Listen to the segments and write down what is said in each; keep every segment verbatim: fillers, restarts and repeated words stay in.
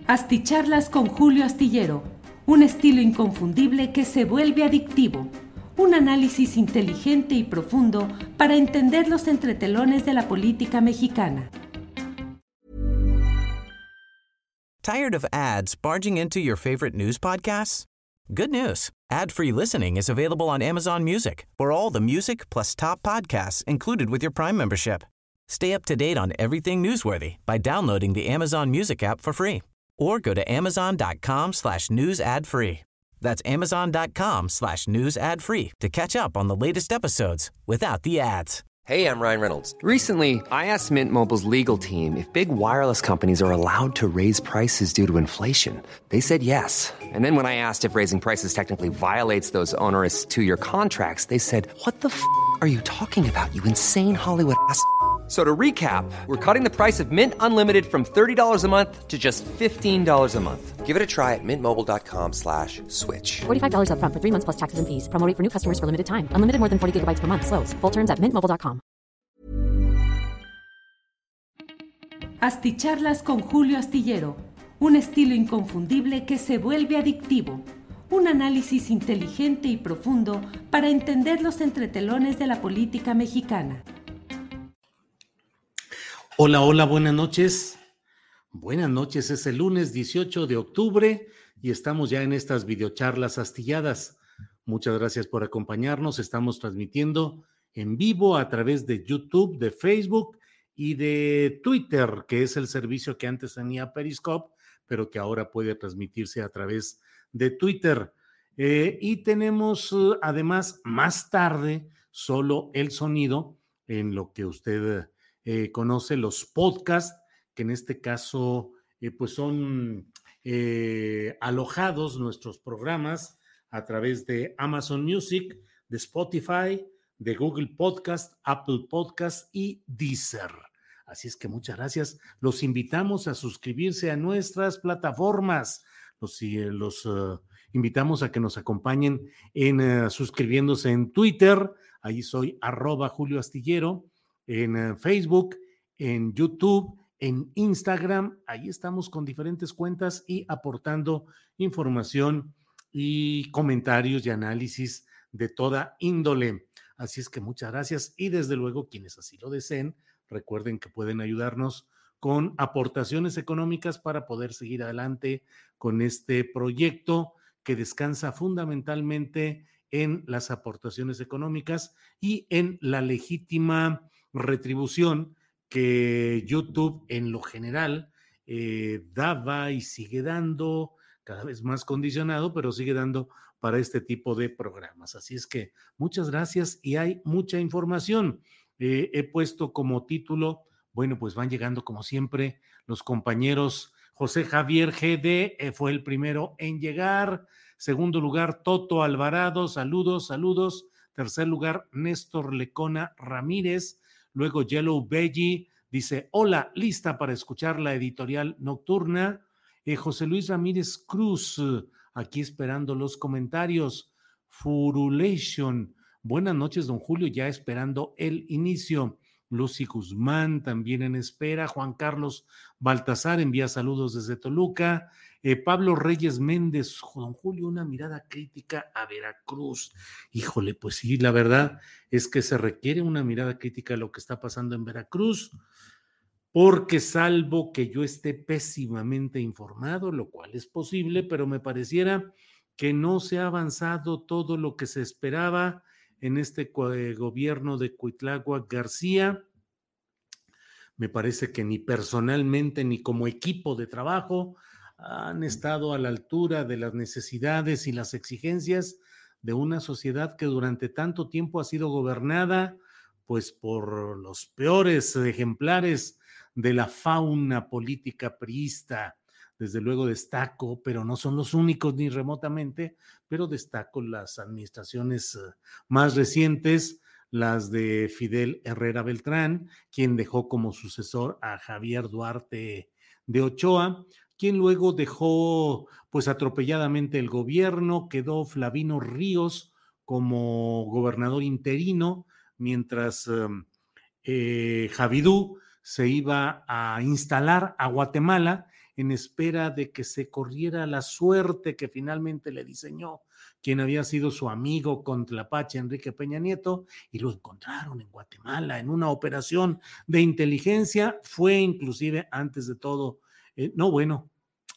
Asticharlas con Julio Astillero, un estilo inconfundible que se vuelve adictivo, un análisis inteligente y profundo para entender los entretelones de la política mexicana. Tired of ads barging into your favorite news podcasts? Good news. Ad-free listening is available on Amazon Music for all the music plus top podcasts included with your Prime membership. Stay up to date on everything newsworthy by downloading the Amazon Music app for free or go to amazon.com slash news ad free. That's amazon.com slash news ad free to catch up on the latest episodes without the ads. Hey, I'm Ryan Reynolds. Recently, I asked Mint Mobile's legal team if big wireless companies are allowed to raise prices due to inflation. They said yes. And then when I asked if raising prices technically violates those onerous two-year contracts, they said, what the f*** are you talking about, you insane Hollywood ass f- So to recap, we're cutting the price of Mint Unlimited from thirty dollars a month to just fifteen dollars a month. Give it a try at mintmobile.com slash switch. forty-five dollars up front for three months plus taxes and fees. Promo rate for new customers for limited time. Unlimited more than forty gigabytes per month. Slows full terms at mint mobile dot com. Asticharlas con Julio Astillero, un estilo inconfundible que se vuelve adictivo, un análisis inteligente y profundo para entender los entretelones de la política mexicana. Hola, hola, buenas noches. Buenas noches, es el lunes dieciocho de octubre y estamos ya en estas videocharlas astilladas. Muchas gracias por acompañarnos. Estamos transmitiendo en vivo a través de YouTube, de Facebook y de Twitter, que es el servicio que antes tenía Periscope, pero que ahora puede transmitirse a través de Twitter. Eh, y tenemos uh, además más tarde solo el sonido en lo que usted eh, conoce, los podcasts, que en este caso eh, pues son eh, alojados nuestros programas a través de Amazon Music, de Spotify, de Google Podcast, Apple Podcast y Deezer. Así es que muchas gracias. Los invitamos a suscribirse a nuestras plataformas. Los, los uh, invitamos a que nos acompañen en uh, suscribiéndose en Twitter. Ahí soy arroba Julio Astillero. En uh, Facebook, en YouTube, en Instagram. Ahí estamos con diferentes cuentas y aportando información y comentarios y análisis de toda índole. Así es que muchas gracias y desde luego quienes así lo deseen, recuerden que pueden ayudarnos con aportaciones económicas para poder seguir adelante con este proyecto que descansa fundamentalmente en las aportaciones económicas y en la legítima retribución que YouTube en lo general eh, daba y sigue dando, cada vez más condicionado, pero sigue dando para este tipo de programas. Así es que muchas gracias y hay mucha información. Eh, he puesto como título, bueno, pues van llegando como siempre los compañeros. José Javier G D eh, fue el primero en llegar. Segundo lugar, Toto Alvarado, saludos, saludos. Tercer lugar, Néstor Lecona Ramírez. Luego Yellow Veggie dice, hola, lista para escuchar la editorial nocturna. Eh, José Luis Ramírez Cruz, eh, aquí esperando los comentarios. Furulation, buenas noches, don Julio, ya esperando el inicio. Lucy Guzmán también en espera. Juan Carlos Baltasar envía saludos desde Toluca. Eh, Pablo Reyes Méndez, don Julio, una mirada crítica a Veracruz. Híjole, pues sí, la verdad es que se requiere una mirada crítica a lo que está pasando en Veracruz, porque salvo que yo esté pésimamente informado, lo cual es posible, pero me pareciera que no se ha avanzado todo lo que se esperaba en este gobierno de Cuitláhuac García. Me parece que ni personalmente ni como equipo de trabajo han estado a la altura de las necesidades y las exigencias de una sociedad que durante tanto tiempo ha sido gobernada pues por los peores ejemplares de la fauna política priista. Desde luego destaco, pero no son los únicos ni remotamente, pero destaco las administraciones más recientes, las de Fidel Herrera Beltrán, quien dejó como sucesor a Javier Duarte de Ochoa, quien luego dejó pues atropelladamente el gobierno, quedó Flavino Ríos como gobernador interino, mientras eh, Javidú se iba a instalar a Guatemala en espera de que se corriera la suerte que finalmente le diseñó quien había sido su amigo con Tlapache, Enrique Peña Nieto, y lo encontraron en Guatemala en una operación de inteligencia. Fue inclusive, antes de todo, eh, no, bueno,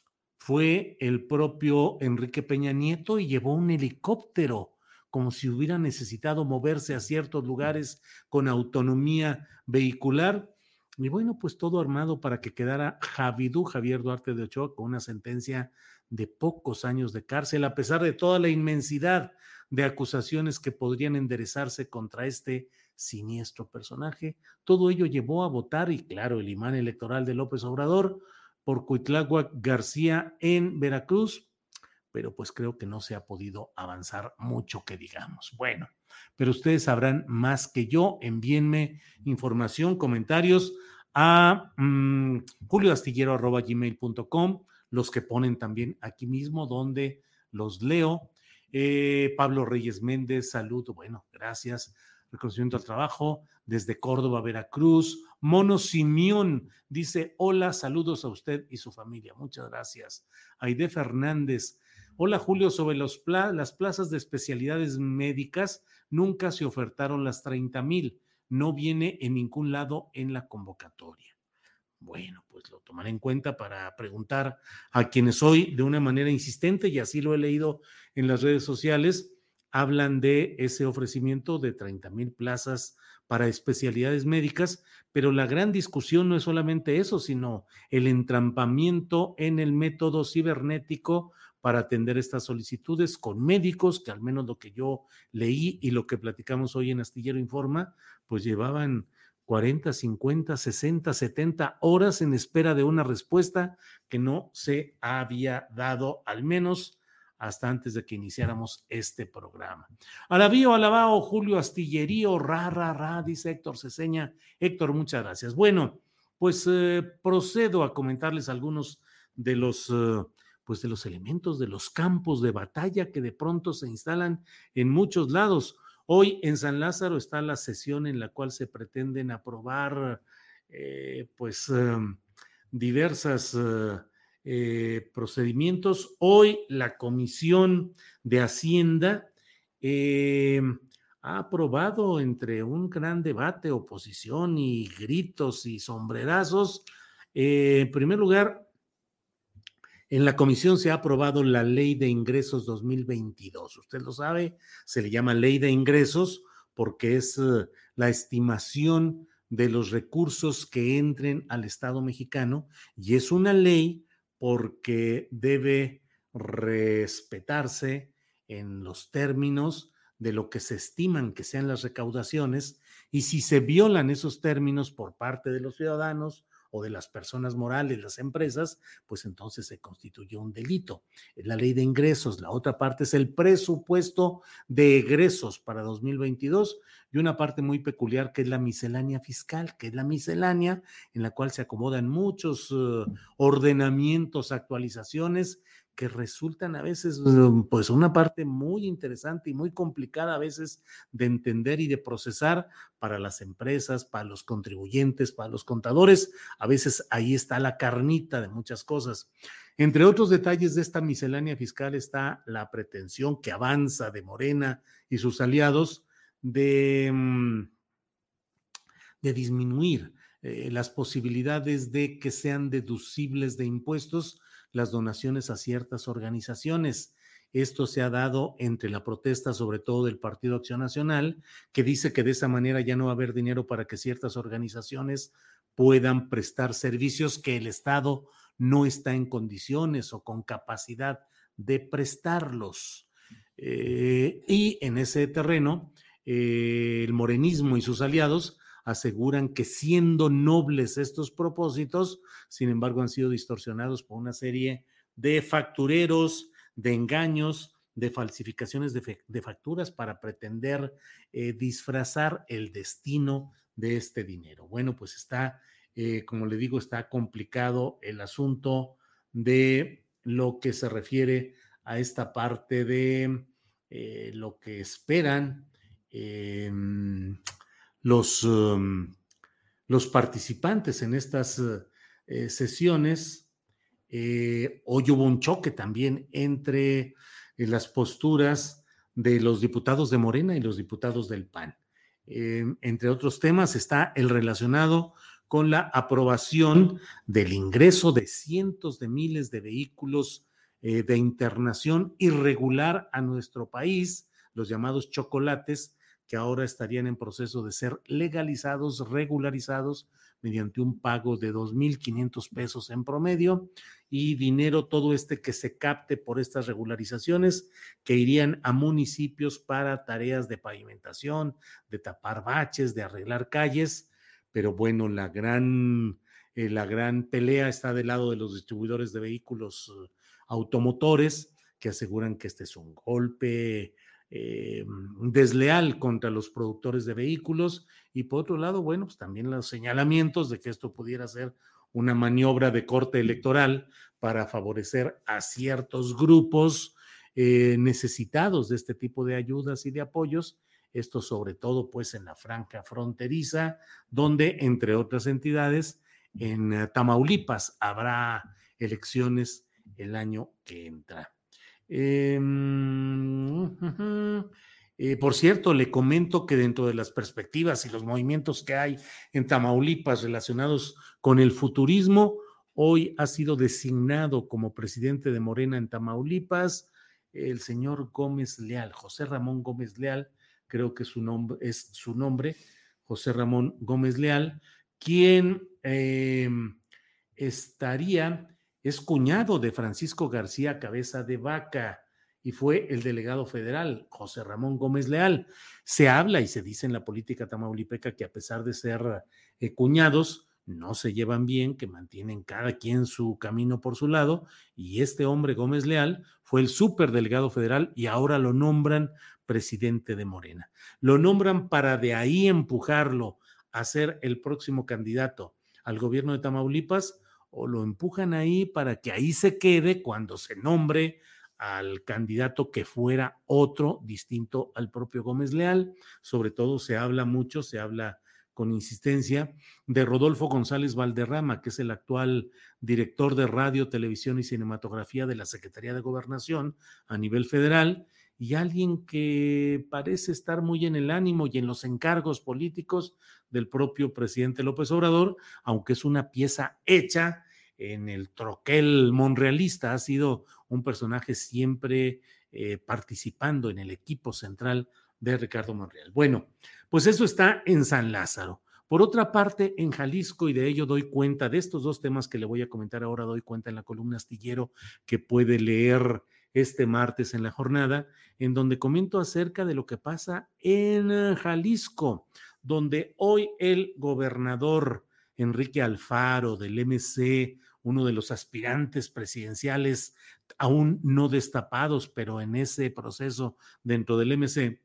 fue el propio Enrique Peña Nieto y llevó un helicóptero, como si hubiera necesitado moverse a ciertos lugares con autonomía vehicular. Y bueno, pues todo armado para que quedara Javidú, Javier Duarte de Ochoa, con una sentencia de pocos años de cárcel, a pesar de toda la inmensidad de acusaciones que podrían enderezarse contra este siniestro personaje. Todo ello llevó a votar, y claro, el imán electoral de López Obrador, por Cuitláhuac García en Veracruz, pero pues creo que no se ha podido avanzar mucho que digamos. Bueno, pero ustedes sabrán más que yo. Envíenme información, comentarios a um, julioastillero arroba gmail punto com, los que ponen también aquí mismo, donde los leo. Eh, Pablo Reyes Méndez, saludo, bueno, gracias. Reconocimiento al trabajo desde Córdoba, Veracruz. Mono Simeón dice: hola, saludos a usted y su familia. Muchas gracias. Aide Fernández: hola Julio, sobre los pla- las plazas de especialidades médicas nunca se ofertaron las treinta mil, no viene en ningún lado en la convocatoria. Bueno, pues lo tomaré en cuenta para preguntar a quienes hoy de una manera insistente, y así lo he leído en las redes sociales, hablan de ese ofrecimiento de treinta mil plazas para especialidades médicas, pero la gran discusión no es solamente eso, sino el entrampamiento en el método cibernético para atender estas solicitudes con médicos que, al menos lo que yo leí y lo que platicamos hoy en Astillero Informa, pues llevaban cuarenta, cincuenta, sesenta, setenta horas en espera de una respuesta que no se había dado, al menos hasta antes de que iniciáramos este programa. Alabío, alabao, Julio Astillerío, ra, ra, ra, dice Héctor Ceseña. Héctor, muchas gracias. Bueno, pues eh, procedo a comentarles algunos de los, eh, pues de los elementos, de los campos de batalla que de pronto se instalan en muchos lados. Hoy en San Lázaro está la sesión en la cual se pretenden aprobar eh, pues eh, diversas eh, eh, procedimientos. Hoy la Comisión de Hacienda eh, ha aprobado, entre un gran debate, oposición y gritos y sombrerazos, eh, en primer lugar, en la comisión se ha aprobado la Ley de Ingresos dos mil veintidós. Usted lo sabe, se le llama Ley de Ingresos porque es uh, la estimación de los recursos que entren al Estado mexicano, y es una ley porque debe respetarse en los términos de lo que se estiman que sean las recaudaciones, y si se violan esos términos por parte de los ciudadanos o de las personas morales, las empresas, pues entonces se constituye un delito. Es la Ley de Ingresos. La otra parte es el presupuesto de egresos para dos mil veintidós, y una parte muy peculiar que es la miscelánea fiscal, que es la miscelánea en la cual se acomodan muchos uh, ordenamientos, actualizaciones que resultan a veces pues una parte muy interesante y muy complicada a veces de entender y de procesar para las empresas, para los contribuyentes, para los contadores. A veces ahí está la carnita de muchas cosas. Entre otros detalles de esta miscelánea fiscal está la pretensión que avanza de Morena y sus aliados de, de disminuir eh, las posibilidades de que sean deducibles de impuestos las donaciones a ciertas organizaciones. Esto se ha dado entre la protesta, sobre todo del Partido Acción Nacional, que dice que de esa manera ya no va a haber dinero para que ciertas organizaciones puedan prestar servicios que el Estado no está en condiciones o con capacidad de prestarlos. Eh, y en ese terreno, eh, el morenismo y sus aliados aseguran que, siendo nobles estos propósitos, sin embargo han sido distorsionados por una serie de factureros, de engaños, de falsificaciones de, de facturas para pretender eh, disfrazar el destino de este dinero. Bueno, pues está, eh, como le digo, está complicado el asunto de lo que se refiere a esta parte de eh, lo que esperan eh, los, um, los participantes en estas uh, eh, sesiones, Eh, hoy hubo un choque también entre eh, las posturas de los diputados de Morena y los diputados del P A N. Eh, entre otros temas está el relacionado con la aprobación del ingreso de cientos de miles de vehículos eh, de internación irregular a nuestro país, los llamados chocolates, que ahora estarían en proceso de ser legalizados, regularizados, mediante un pago de dos mil quinientos pesos en promedio, y dinero todo este que se capte por estas regularizaciones que irían a municipios para tareas de pavimentación, de tapar baches, de arreglar calles. Pero bueno, la gran, eh, la gran pelea está del lado de los distribuidores de vehículos uh, automotores, que aseguran que este es un golpe eh, desleal contra los productores de vehículos, y por otro lado, bueno, pues también los señalamientos de que esto pudiera ser una maniobra de corte electoral para favorecer a ciertos grupos eh, necesitados de este tipo de ayudas y de apoyos. Esto sobre todo pues en la franja fronteriza, donde entre otras entidades en uh, Tamaulipas habrá elecciones el año que entra. Eh, uh-huh. Eh, por cierto, le comento que dentro de las perspectivas y los movimientos que hay en Tamaulipas relacionados con el futurismo, hoy ha sido designado como presidente de Morena en Tamaulipas el señor Gómez Leal, José Ramón Gómez Leal, creo que su nombre es su nombre, José Ramón Gómez Leal, quien eh, estaría, es cuñado de Francisco García Cabeza de Vaca, y fue el delegado federal, José Ramón Gómez Leal. Se habla y se dice en la política tamaulipeca que a pesar de ser eh, cuñados, no se llevan bien, que mantienen cada quien su camino por su lado, y este hombre, Gómez Leal, fue el superdelegado federal y ahora lo nombran presidente de Morena. Lo nombran para de ahí empujarlo a ser el próximo candidato al gobierno de Tamaulipas, o lo empujan ahí para que ahí se quede cuando se nombre al candidato que fuera otro distinto al propio Gómez Leal. Sobre todo se habla mucho, se habla con insistencia de Rodolfo González Valderrama, que es el actual director de Radio, Televisión y Cinematografía de la Secretaría de Gobernación a nivel federal, y alguien que parece estar muy en el ánimo y en los encargos políticos del propio presidente López Obrador, aunque es una pieza hecha en el troquel monrealista, ha sido un personaje siempre eh, participando en el equipo central de Ricardo Monreal. Bueno, pues eso está en San Lázaro. Por otra parte, en Jalisco, y de ello doy cuenta, de estos dos temas que le voy a comentar ahora, doy cuenta en la columna Astillero que puede leer este martes en la jornada, en donde comento acerca de lo que pasa en Jalisco, donde hoy el gobernador Enrique Alfaro del M C, uno de los aspirantes presidenciales aún no destapados, pero en ese proceso dentro del M C,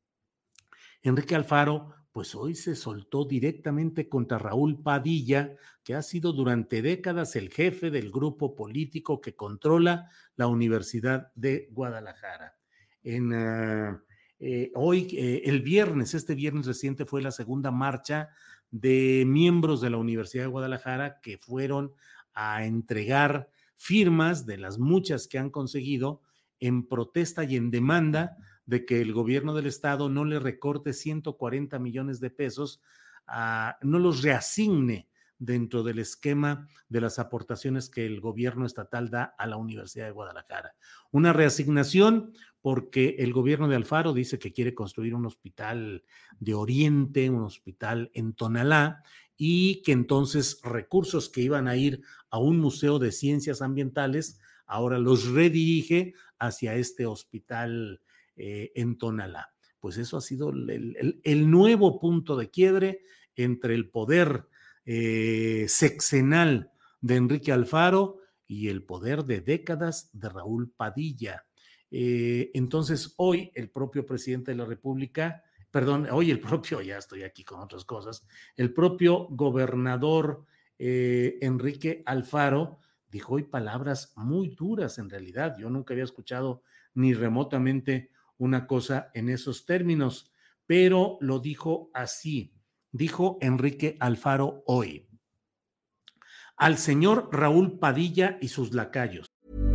Enrique Alfaro, pues hoy se soltó directamente contra Raúl Padilla, que ha sido durante décadas el jefe del grupo político que controla la Universidad de Guadalajara. En, uh, eh, hoy, eh, el viernes, este viernes reciente fue la segunda marcha de miembros de la Universidad de Guadalajara que fueron a entregar firmas de las muchas que han conseguido en protesta y en demanda de que el gobierno del estado no le recorte ciento cuarenta millones de pesos, a, no los reasigne dentro del esquema de las aportaciones que el gobierno estatal da a la Universidad de Guadalajara. Una reasignación porque el gobierno de Alfaro dice que quiere construir un hospital de Oriente, un hospital en Tonalá, y que entonces recursos que iban a ir a un museo de ciencias ambientales ahora los redirige hacia este hospital Eh, en Tonalá. Pues eso ha sido el, el, el nuevo punto de quiebre entre el poder eh, sexenal de Enrique Alfaro y el poder de décadas de Raúl Padilla. Eh, entonces hoy el propio presidente de la República, perdón, hoy el propio, ya estoy aquí con otras cosas, el propio gobernador eh, Enrique Alfaro dijo hoy palabras muy duras en realidad. Yo nunca había escuchado ni remotamente una cosa en esos términos, pero lo dijo así, dijo Enrique Alfaro hoy: al señor Raúl Padilla y sus lacayos.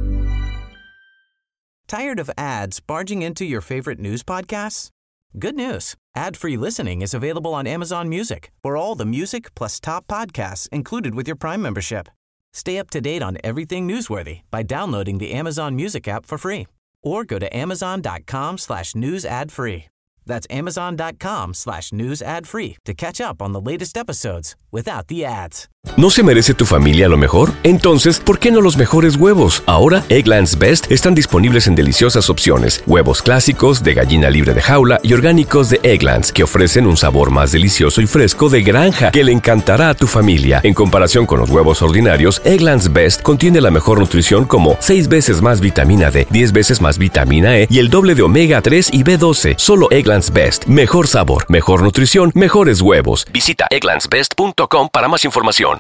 Tired of ads barging into your favorite news podcasts? Good news. Ad-free listening is available on Amazon Music for all the music plus top podcasts included with your Prime membership. Stay up to date on everything newsworthy by downloading the Amazon Music app for free or go to amazon.com slash news ad free. That's amazon.com slash news ad free to catch up on the latest episodes without the ads. ¿No se merece tu familia lo mejor? Entonces, ¿por qué no los mejores huevos? Ahora, Eggland's Best están disponibles en deliciosas opciones. Huevos clásicos, de gallina libre de jaula y orgánicos de Eggland's, que ofrecen un sabor más delicioso y fresco de granja que le encantará a tu familia. En comparación con los huevos ordinarios, Eggland's Best contiene la mejor nutrición como seis veces más vitamina D, diez veces más vitamina E y el doble de omega tres y B doce. Solo Eggland's Best. Mejor sabor, mejor nutrición, mejores huevos. Visita egglands best punto com para más información.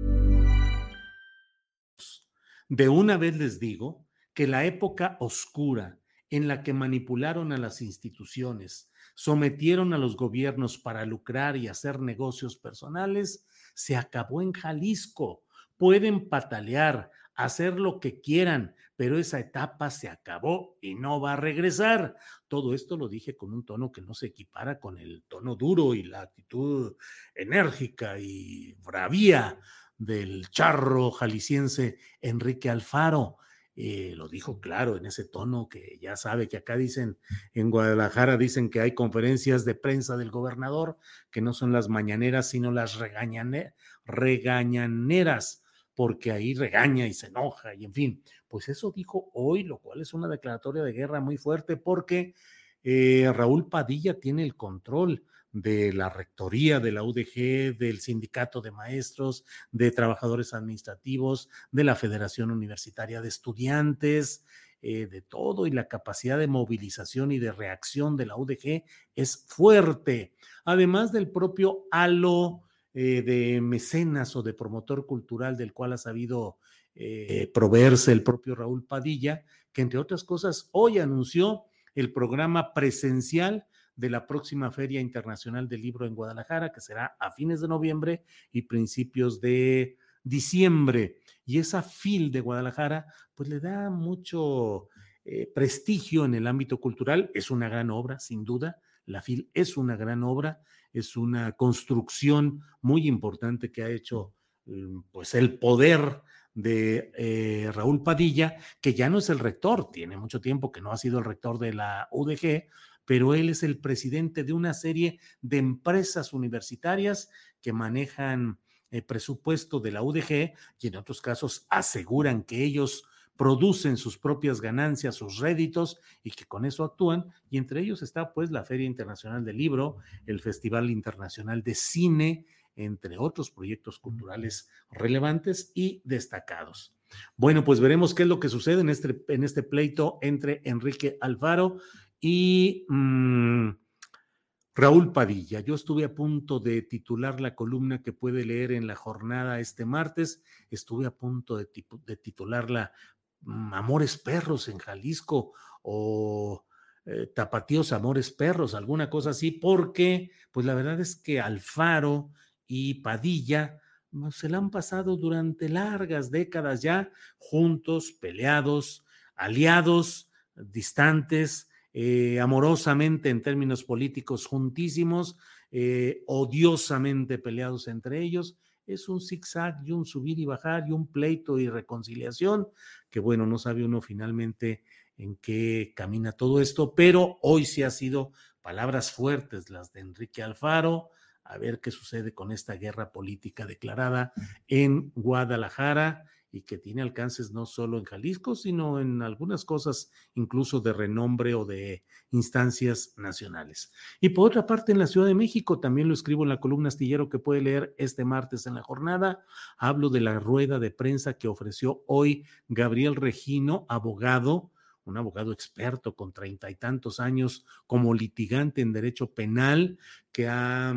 De una vez les digo que la época oscura en la que manipularon a las instituciones, sometieron a los gobiernos para lucrar y hacer negocios personales, se acabó en Jalisco. Pueden patalear, hacer lo que quieran, pero esa etapa se acabó y no va a regresar. Todo esto lo dije con un tono que no se equipara con el tono duro y la actitud enérgica y bravía del charro jalisciense Enrique Alfaro. Eh, lo dijo claro en ese tono que ya sabe que acá dicen, en Guadalajara dicen que hay conferencias de prensa del gobernador que no son las mañaneras sino las regañane, regañaneras, porque ahí regaña y se enoja y en fin, pues eso dijo hoy, lo cual es una declaratoria de guerra muy fuerte porque eh, Raúl Padilla tiene el control de la rectoría de la U D G, del sindicato de maestros, de trabajadores administrativos, de la Federación Universitaria de Estudiantes, eh, de todo, y la capacidad de movilización y de reacción de la U D G es fuerte, además del propio halo eh, de mecenas o de promotor cultural del cual ha sabido eh, proveerse el propio Raúl Padilla, que entre otras cosas hoy anunció el programa presencial de la próxima Feria Internacional del Libro en Guadalajara, que será a fines de noviembre y principios de diciembre. Y esa F I L de Guadalajara, pues le da mucho eh, prestigio en el ámbito cultural. Es una gran obra, sin duda. La F I L es una gran obra, es una construcción muy importante que ha hecho pues el poder de eh, Raúl Padilla, que ya no es el rector, tiene mucho tiempo que no ha sido el rector de la U D G, pero él es el presidente de una serie de empresas universitarias que manejan el presupuesto de la U D G y en otros casos aseguran que ellos producen sus propias ganancias, sus réditos y que con eso actúan, y entre ellos está pues la Feria Internacional del Libro, el Festival Internacional de Cine, entre otros proyectos culturales relevantes y destacados. Bueno, pues veremos qué es lo que sucede en este, en este pleito entre Enrique Alfaro y mmm, Raúl Padilla. Yo estuve a punto de titular la columna que puede leer en La Jornada este martes, estuve a punto de, de titularla mmm, Amores Perros en Jalisco o eh, Tapatíos Amores Perros, alguna cosa así, porque pues la verdad es que Alfaro y Padilla se la han pasado durante largas décadas ya juntos, peleados, aliados, distantes, eh, amorosamente en términos políticos juntísimos, eh, odiosamente peleados entre ellos. Es un zigzag y un subir y bajar y un pleito y reconciliación que bueno, no sabe uno finalmente en qué camina todo esto, pero hoy sí ha sido palabras fuertes las de Enrique Alfaro. A ver qué sucede con esta guerra política declarada en Guadalajara y que tiene alcances no solo en Jalisco, sino en algunas cosas incluso de renombre o de instancias nacionales. Y por otra parte, en la Ciudad de México, también lo escribo en la columna Astillero que puede leer este martes en La Jornada, hablo de la rueda de prensa que ofreció hoy Gabriel Regino, abogado, un abogado experto con treinta y tantos años como litigante en derecho penal, que ha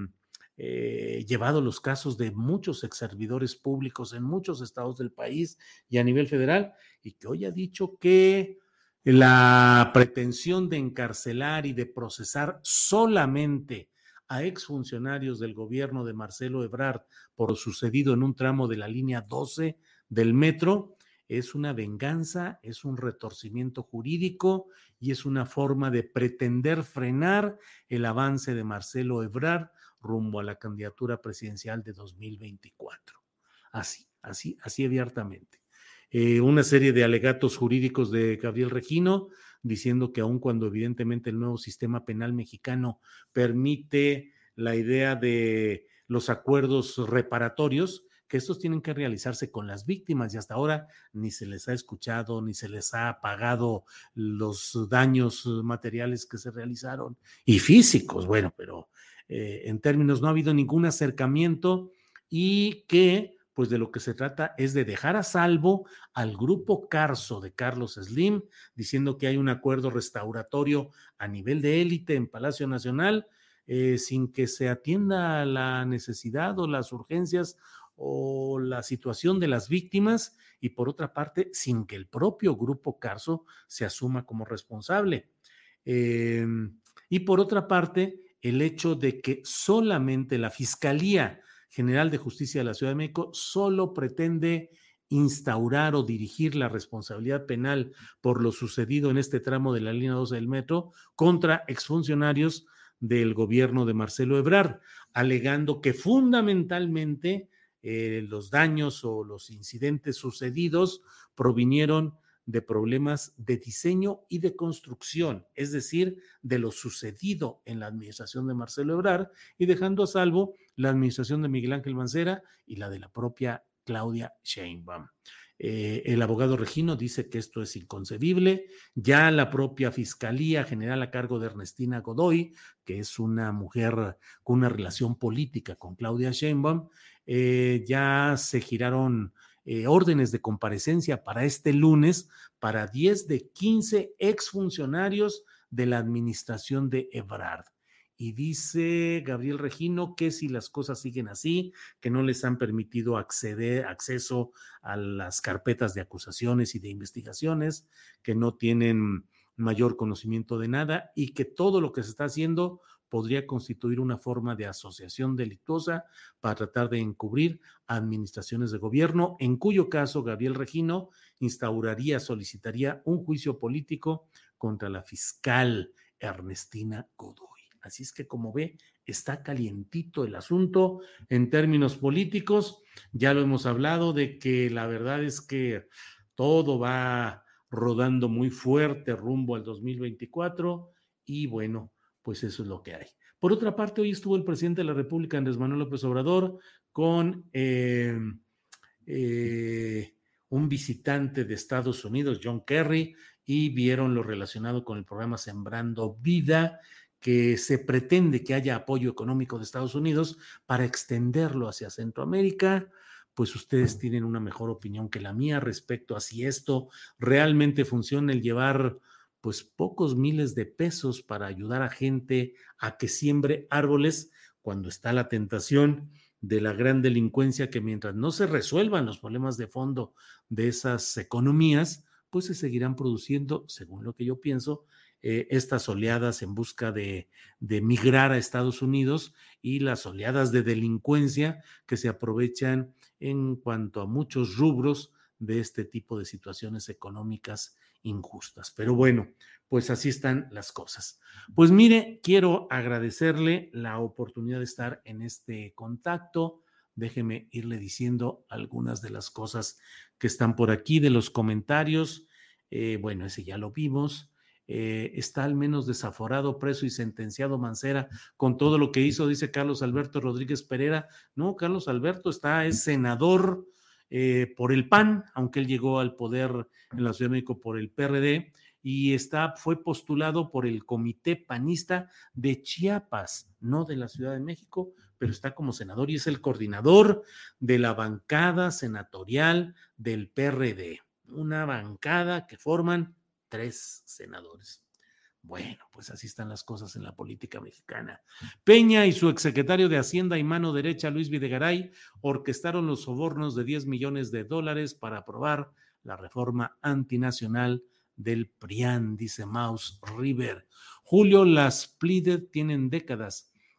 eh, llevado los casos de muchos exservidores públicos en muchos estados del país y a nivel federal, y que hoy ha dicho que la pretensión de encarcelar y de procesar solamente a exfuncionarios del gobierno de Marcelo Ebrard por lo sucedido en un tramo de la línea doce del metro, es una venganza, es un retorcimiento jurídico y es una forma de pretender frenar el avance de Marcelo Ebrard rumbo a la candidatura presidencial de dos mil veinticuatro. Así, así, así abiertamente. Eh, una serie de alegatos jurídicos de Gabriel Regino, diciendo que aun cuando evidentemente el nuevo sistema penal mexicano permite la idea de los acuerdos reparatorios, que estos tienen que realizarse con las víctimas y hasta ahora ni se les ha escuchado, ni se les ha pagado los daños materiales que se realizaron y físicos, bueno, pero eh, en términos no ha habido ningún acercamiento y que pues de lo que se trata es de dejar a salvo al grupo Carso de Carlos Slim, diciendo que hay un acuerdo restauratorio a nivel de élite en Palacio Nacional, eh, sin que se atienda la necesidad o las urgencias o la situación de las víctimas, y por otra parte, sin que el propio grupo Carso se asuma como responsable. Eh, y por otra parte, el hecho de que solamente la Fiscalía General de Justicia de la Ciudad de México solo pretende instaurar o dirigir la responsabilidad penal por lo sucedido en este tramo de la línea doce del metro contra exfuncionarios del gobierno de Marcelo Ebrard, alegando que fundamentalmente eh, los daños o los incidentes sucedidos provinieron de problemas de diseño y de construcción, es decir, de lo sucedido en la administración de Marcelo Ebrard y dejando a salvo la administración de Miguel Ángel Mancera y la de la propia Claudia Sheinbaum. Eh, el abogado Regino dice que esto es inconcebible. Ya la propia Fiscalía General a cargo de Ernestina Godoy, que es una mujer con una relación política con Claudia Sheinbaum, eh, ya se giraron Eh, órdenes de comparecencia para este lunes para diez de quince exfuncionarios de la administración de Ebrard. Y dice Gabriel Regino que si las cosas siguen así, que no les han permitido acceder, acceso a las carpetas de acusaciones y de investigaciones, que no tienen mayor conocimiento de nada y que todo lo que se está haciendo podría constituir una forma de asociación delictuosa para tratar de encubrir administraciones de gobierno, en cuyo caso Gabriel Regino instauraría, solicitaría un juicio político contra la fiscal Ernestina Godoy. Así es que, como ve, está calientito el asunto en términos políticos. Ya lo hemos hablado de que la verdad es que todo va rodando muy fuerte rumbo al dos mil veinticuatro y bueno, pues eso es lo que hay. Por otra parte, hoy estuvo el presidente de la República, Andrés Manuel López Obrador, con eh, eh, un visitante de Estados Unidos, John Kerry, y vieron lo relacionado con el programa Sembrando Vida, que se pretende que haya apoyo económico de Estados Unidos para extenderlo hacia Centroamérica. Pues ustedes tienen una mejor opinión que la mía respecto a si esto realmente funciona, el llevar pues pocos miles de pesos para ayudar a gente a que siembre árboles cuando está la tentación de la gran delincuencia que mientras no se resuelvan los problemas de fondo de esas economías, pues se seguirán produciendo, según lo que yo pienso, eh, estas oleadas en busca de, de migrar a Estados Unidos y las oleadas de delincuencia que se aprovechan en cuanto a muchos rubros de este tipo de situaciones económicas injustas. Pero bueno, pues así están las cosas. Pues mire, quiero agradecerle la oportunidad de estar en este contacto. Déjeme irle diciendo algunas de las cosas que están por aquí, de los comentarios. Eh, bueno, ese ya lo vimos. Eh, está al menos desaforado, preso y sentenciado Mancera con todo lo que hizo, dice Carlos Alberto Rodríguez Pereira. No, Carlos Alberto está, es senador Eh, por el P A N, aunque él llegó al poder en la Ciudad de México por el P R D, y está, fue postulado por el Comité Panista de Chiapas, no de la Ciudad de México, pero está como senador y es el coordinador de la bancada senatorial del P R D, una bancada que forman tres senadores. Bueno, pues así están las cosas en la política mexicana. Peña y su exsecretario de Hacienda y mano derecha, Luis Videgaray, orquestaron los sobornos de diez millones de dólares para aprobar la reforma antinacional del PRIAN, dice Maus River. Julio, las pleaded tienen décadas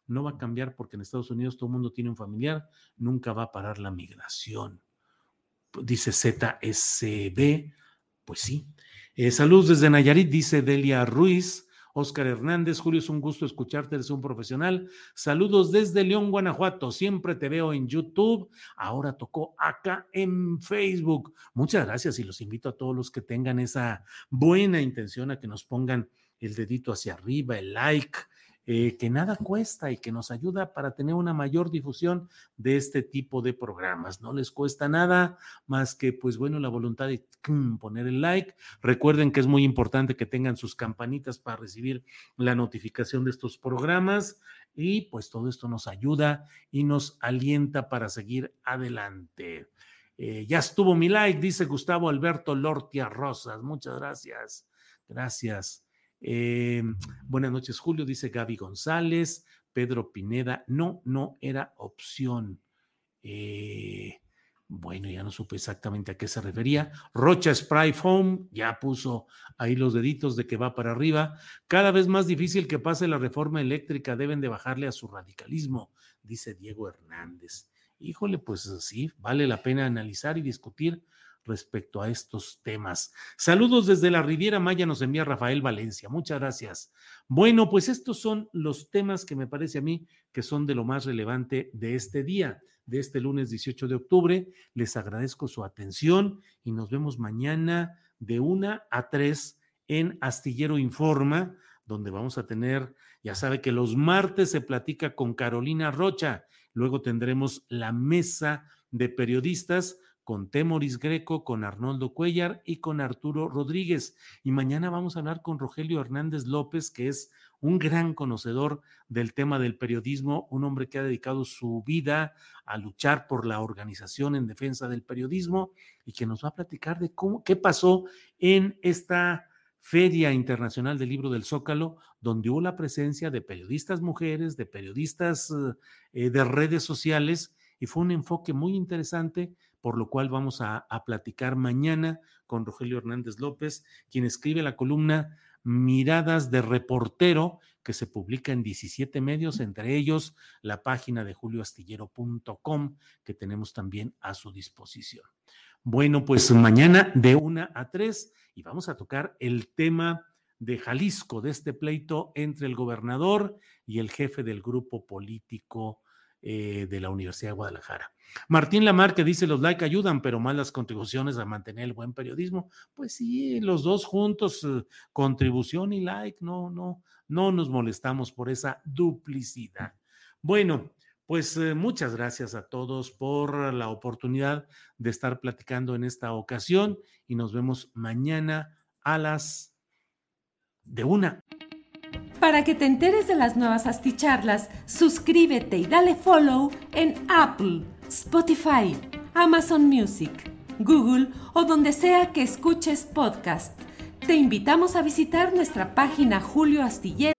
no va a cambiar porque en Estados Unidos todo el mundo tiene un familiar, nunca va a parar la migración. Dice Z S B, pues sí. Eh, saludos desde Nayarit, dice Delia Ruiz. Óscar Hernández, Julio, es un gusto escucharte, eres un profesional. Saludos desde León, Guanajuato, siempre te veo en YouTube, ahora tocó acá en Facebook. Muchas gracias y los invito a todos los que tengan esa buena intención a que nos pongan el dedito hacia arriba, el like, eh, que nada cuesta y que nos ayuda para tener una mayor difusión de este tipo de programas. No les cuesta nada más que, pues bueno, la voluntad de ¡cum! Poner el like. Recuerden que es muy importante que tengan sus campanitas para recibir la notificación de estos programas y pues todo esto nos ayuda y nos alienta para seguir adelante. Eh, ya estuvo mi like, dice Gustavo Alberto Lortia Rosas. Muchas gracias. Gracias. Eh, buenas noches, Julio, dice Gaby González. Pedro Pineda, no, no era opción. Eh, bueno, ya no supe exactamente a qué se refería. Rocha Spray Foam, ya puso ahí los deditos de que va para arriba. Cada vez más difícil que pase la reforma eléctrica, deben de bajarle a su radicalismo, dice Diego Hernández. Híjole, pues sí, vale la pena analizar y discutir respecto a estos temas. Saludos desde la Riviera Maya, nos envía Rafael Valencia, muchas gracias. Bueno, pues estos son los temas que me parece a mí que son de lo más relevante de este día, de este lunes dieciocho de octubre. Les agradezco su atención y nos vemos mañana de una a tres en Astillero Informa, donde vamos a tener, ya sabe que los martes se platica con Carolina Rocha, luego tendremos la mesa de periodistas con Temoris Greco, con Arnoldo Cuellar y con Arturo Rodríguez. Y mañana vamos a hablar con Rogelio Hernández López, que es un gran conocedor del tema del periodismo, un hombre que ha dedicado su vida a luchar por la organización en defensa del periodismo y que nos va a platicar de cómo, qué pasó en esta Feria Internacional del Libro del Zócalo, donde hubo la presencia de periodistas mujeres, de periodistas eh, de redes sociales, y fue un enfoque muy interesante, por lo cual vamos a, a platicar mañana con Rogelio Hernández López, quien escribe la columna Miradas de Reportero, que se publica en diecisiete medios, entre ellos la página de julio astillero punto com, que tenemos también a su disposición. Bueno, pues mañana de una a tres, y vamos a tocar el tema de Jalisco, de este pleito entre el gobernador y el jefe del grupo político Eh, de la Universidad de Guadalajara. Martín Lamarque dice, los likes ayudan, pero más las contribuciones a mantener el buen periodismo. Pues sí, los dos juntos, eh, contribución y like, no, no, no nos molestamos por esa duplicidad. Bueno, pues eh, muchas gracias a todos por la oportunidad de estar platicando en esta ocasión y nos vemos mañana a las de una. Para que te enteres de las nuevas asticharlas, suscríbete y dale follow en Apple, Spotify, Amazon Music, Google o donde sea que escuches podcast. Te invitamos a visitar nuestra página Julio Astillero.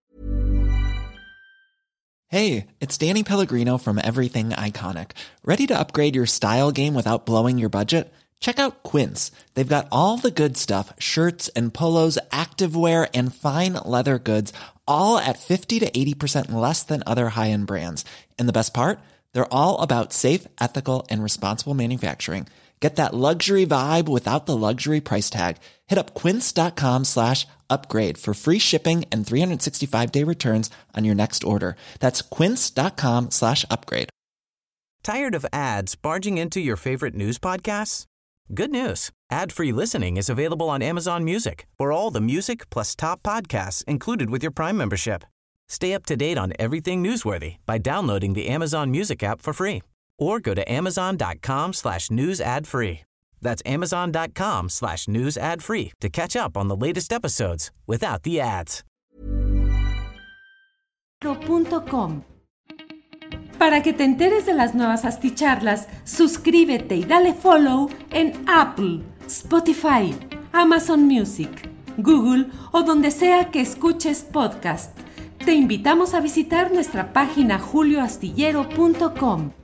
Hey, it's Danny Pellegrino from Everything Iconic. Ready to upgrade your style game without blowing your budget? Check out Quince. They've got all the good stuff, shirts and polos, activewear, and fine leather goods, all at fifty to eighty percent less than other high-end brands. And the best part? They're all about safe, ethical, and responsible manufacturing. Get that luxury vibe without the luxury price tag. Hit up quince.com slash upgrade for free shipping and three sixty-five day returns on your next order. That's quince.com slash upgrade. Tired of ads barging into your favorite news podcasts? Good news. Ad-free listening is available on Amazon Music for all the music plus top podcasts included with your Prime membership. Stay up to date on everything newsworthy by downloading the Amazon Music app for free or go to amazon.com slash news ad free. That's amazon.com slash news ad free to catch up on the latest episodes without the ads. .com. Para que te enteres de las nuevas asticharlas, suscríbete y dale follow en Apple, Spotify, Amazon Music, Google o donde sea que escuches podcast. Te invitamos a visitar nuestra página julio astillero punto com.